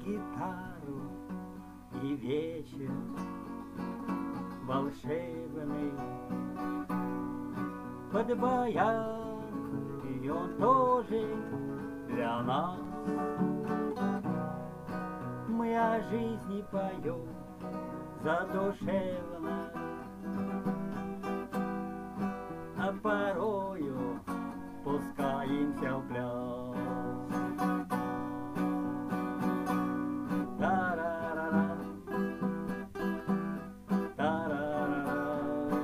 гитару и вечер волшебный, под баян, и он тоже для нас. Мы о жизни поем задушевно, а порою пускаемся в пляс. Та-ра-ра-ра, та-ра-ра-ра,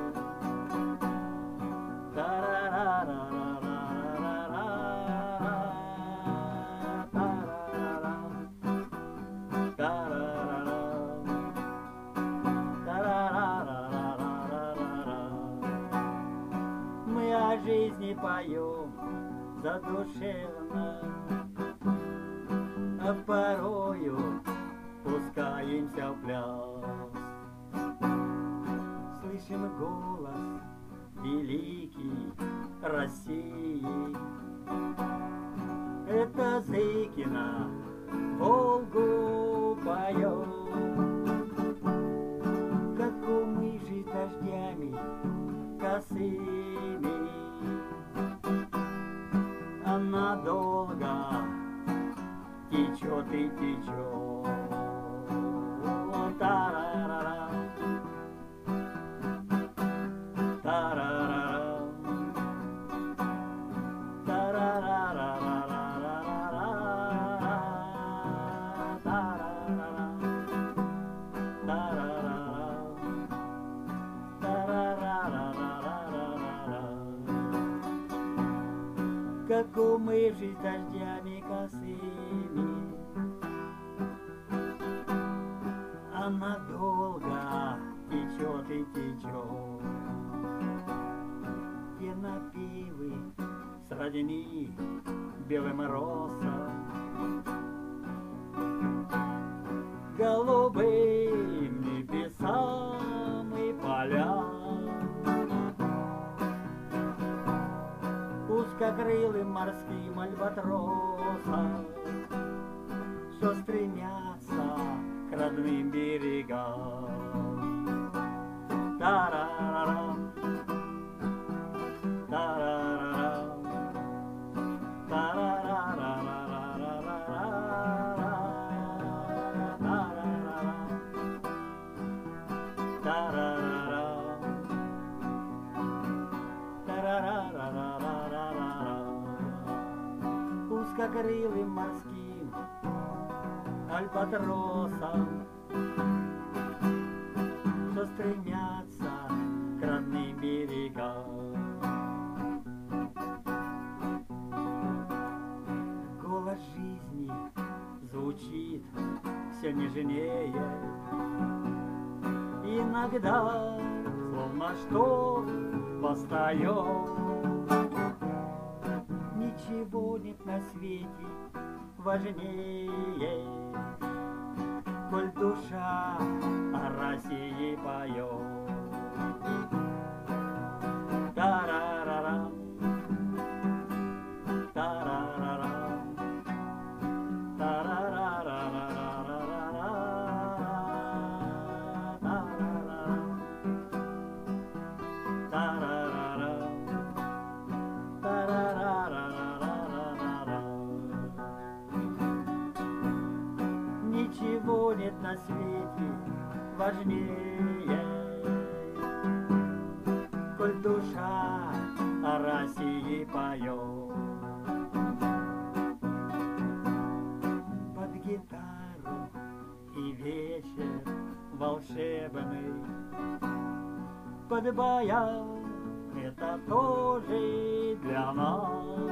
та-ра-ра-ра-ра-ра-ра-ра, та-ра-ра-ра, та-ра-ра-ра-ра-ра-ра-ра. Мы о жизни поем задушевно, а порою пускаемся в пляс. Слышим голос великий России, это Зыкина Волгу поет. Как умыжи дождями косыми, она долго течет и течет. Та-ра-ра-ра, та-ра-ра-ра, та-ра-ра-ра-ра-ра-ра-ра, та-ра-ра-ра, та-ра-ра-ра-ра-ра-ра-ра. Как умывшись дождями косыми, она долго течет и течет. Те напевы сродни белым росам, голубым небесам и полям, узкокрылым морским альбатросам, что стремятся к родным берегам. Та-ра-ра-рам, та-ра-ра-рам, та-ра-ра-ра-ра-ра-ра-ра-ра-ра-ра-ра-ра-ра-ра-ра-ра-ра. Узкокрылым морским альбатросам, что стремятся к родным берегам. Голос жизни звучит все нежнее, иногда словно что восстает. Ничего нет на свете важнее, коль душа о России поет. Та-ра-ра-рам, та-ра-ра-рам, та-ра-ра-ра-ра-ра-ра-ра-ра, та-ра-ра-рам, та-ра-ра-ра-ра-ра-ра-ра. Ничего нет на свете важнее, коль душа о России поет. Под гитару и вечер волшебный, под баян, это тоже для нас.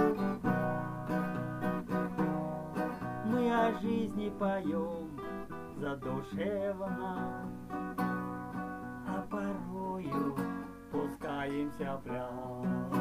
Мы о жизни поем задушевно, а порою пускаемся в пляс.